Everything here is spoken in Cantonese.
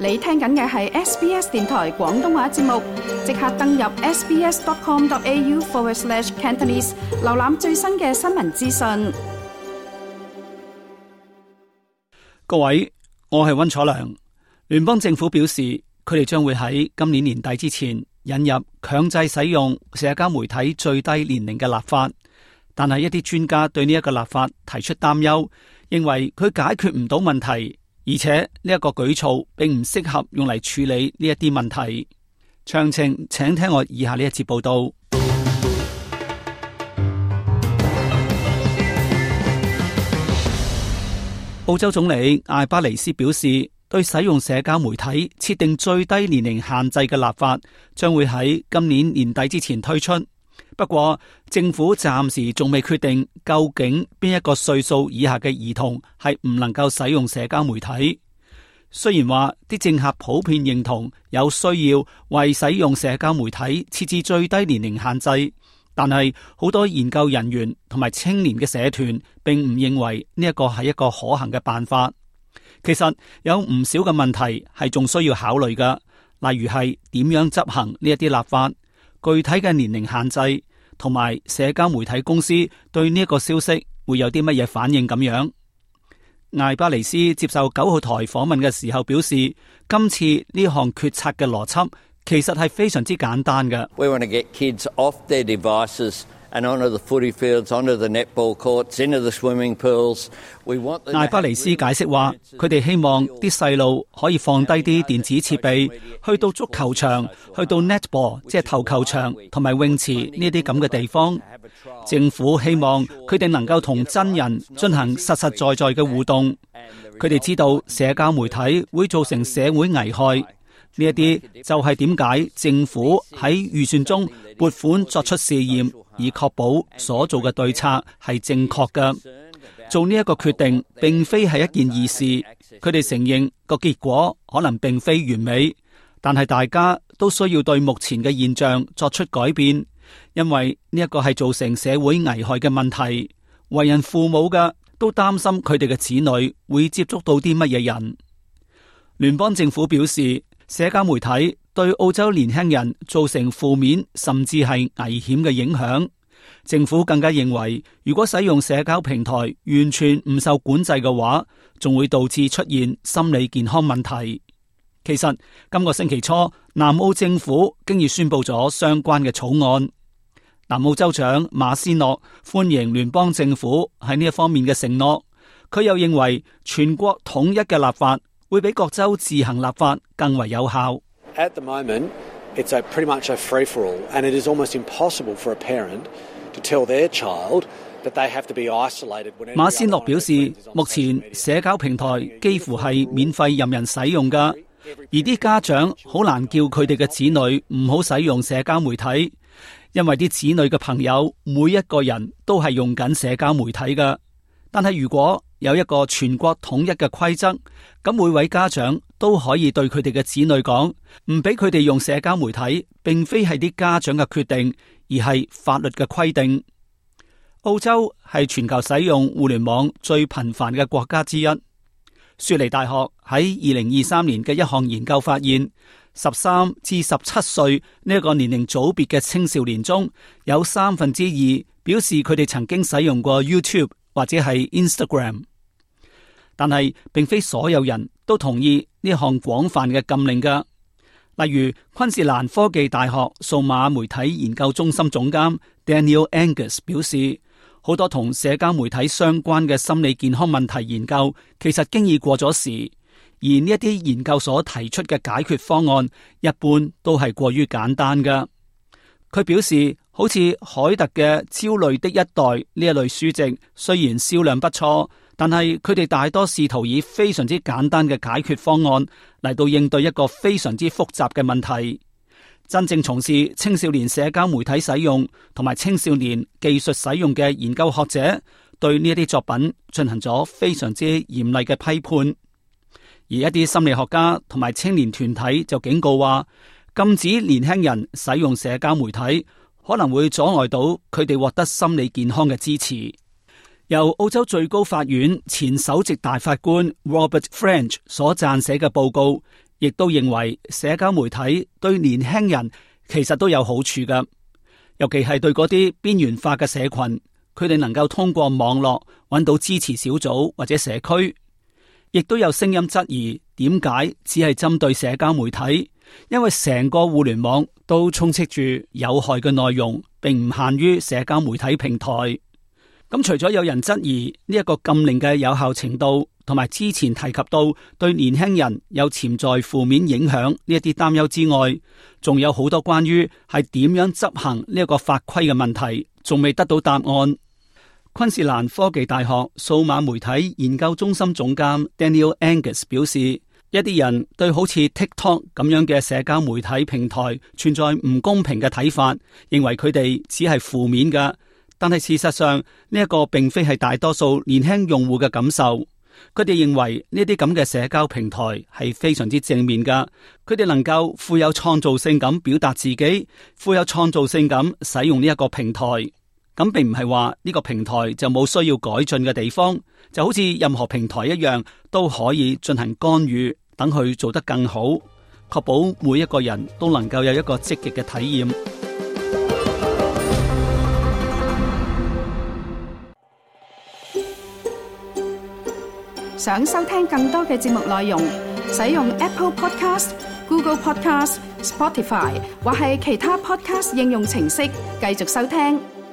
你聽緊嘅係 SBS 電台廣東話節目，即刻登入 sbs.com.au/Cantonese 瀏覽最新嘅新聞資訊。 各位，我係溫楚良。聯邦政府表示，佢哋將會喺今年年底之前引入強制使用社交媒體最低年齡嘅立法，但係一啲專家對呢一個立法提出擔憂，認為佢解決唔到問題，而且呢一個舉措並唔適合用嚟處理呢一啲問題。詳情請聽我以下呢一節報道。澳洲總理艾巴尼斯表示，對使用社交媒體設定最低年齡限制嘅立法將會喺今年年底之前推出。不過政府暫時仲未決定究竟邊一個歲數以下嘅兒童係唔能夠使用社交媒體。雖然話啲政客普遍認同有需要為使用社交媒體設置最低年齡限制，但係好多研究人員同埋青年嘅社團並唔認為呢一個係一個可行嘅辦法。其實有唔少嘅問題係仲需要考慮㗎，例如係點樣執行呢一啲立法，具體嘅年齡限制，同埋社交媒體公司對呢一個消息會有啲乜嘢反應咁樣。艾巴尼斯接受9號台訪問嘅時候表示，今次呢項決策嘅邏輯其實係非常之簡單嘅。 We want to get kids off their devices and onto the footy fields, onto the netball courts, into the swimming pools. We want them. 艾巴尼斯解釋話，佢哋希望啲細路可以放低啲電子設備，去到足球場，去到 netball 即係投球場同埋泳池呢啲咁嘅地方。政府希望佢哋能夠同真人進行實實在在嘅互動。佢哋知道社交媒體會造成社會危害，呢一啲就係點解政府喺預算中撥款作出試驗，以確保所做嘅對策係正確嘅。做呢一個決定並非係一件易事，佢哋承認個結果可能並非完美，但係大家都需要對目前嘅現象作出改變，因為呢一個係造成社會危害嘅問題。為人父母嘅都擔心佢哋嘅子女會接觸到啲乜嘢人。聯邦政府表示，社交媒體對澳洲年輕人造成負面甚至係危險嘅影響。政府更加認為，如果使用社交平台完全唔受管制嘅話，仲會導致出現心理健康問題。其實今個星期初，南澳政府經已宣布咗相關嘅草案。南澳州長馬斯諾歡迎聯邦政府喺呢一方面嘅承諾。佢又認為全國統一嘅立法會比各州自行立法更為有效。 At the moment, it's pretty much a free-for-all, and it is almost impossible for a parent to tell their child that they have to be isolated. 馬斯諾表示，目前社交平台幾乎係免費任人使用㗎，而啲家長好難叫佢哋嘅子女唔好使用社交媒體，因為啲子女嘅朋友每一個人都係用緊社交媒體㗎。但係如果有一個全國統一嘅規則，咁每位家長都可以對佢哋嘅子女講，唔俾佢哋用社交媒體，並非係啲家長嘅決定，而係法律嘅規定。澳洲係全球使用互聯網最頻繁嘅國家之一。雪梨大學喺2023年嘅一項研究發現，13至17歲呢一個年齡組別嘅青少年中，有2%表示佢哋曾經使用過 YouTube 或者係 Instagram。但係並非所有人都同意呢項廣泛嘅禁令㗎。例如昆士蘭科技大學數碼媒體研究中心總監 Daniel Angus 表示，好多同社交媒體相關嘅心理健康問題研究其實經已過咗時，而呢一啲研究所提出嘅解決方案一般都係過於簡單㗎。佢表示，好似海特嘅《焦慮的一代》呢一類書籍，雖然銷量不錯，但係佢哋大多試圖以非常之簡單嘅解決方案嚟到應對一個非常之複雜嘅問題。真正從事青少年社交媒體使用同埋青少年技術使用嘅研究學者，對呢一啲作品進行咗非常之嚴厲嘅批判。而一啲心理學家同埋青年團體就警告話，禁止年輕人使用社交媒體可能會阻礙到佢哋獲得心理健康嘅支持。由澳洲最高法院前首席大法官 Robert French 所撰寫嘅報告， 亦都認為社交媒體對年輕人其實都有好處㗎，尤其係對嗰啲邊緣化嘅社群，佢哋能夠通過網絡揾到支持小組或者社區。亦都有聲音質疑，點解只係針對社交媒體？因為成個互聯網都充斥住有害嘅內容，並唔限於社交媒體平台。咁除咗有人質疑呢一個禁令嘅有效程度，同埋之前提及到對年輕人有潛在負面影響呢一啲擔憂之外，仲有好多關於係點樣執行呢一個法規嘅問題，仲未得到答案。昆士蘭科技大學數碼媒體研究中心總監 Daniel Angus 表示，一啲人對好似 TikTok 咁樣嘅社交媒體平台存在唔公平嘅睇法，認為佢哋只係負面嘅。但係事實上呢一個並非係大多數年輕用戶嘅感受。佢哋認為呢啲咁嘅社交平台係非常之正面㗎，佢哋能夠富有創造性咁表達自己，富有創造性咁使用呢一個平台。咁並唔係話呢個平台就冇需要改進嘅地方，就好似任何平台一樣，都可以進行干預，等佢做得更好，確保每一個人都能夠有一個積極嘅體驗。 想收聽更多嘅節目內容，使用 Apple Podcast、Google Podcast、Spotify 或係其他 Podcast 應用程式繼續收聽。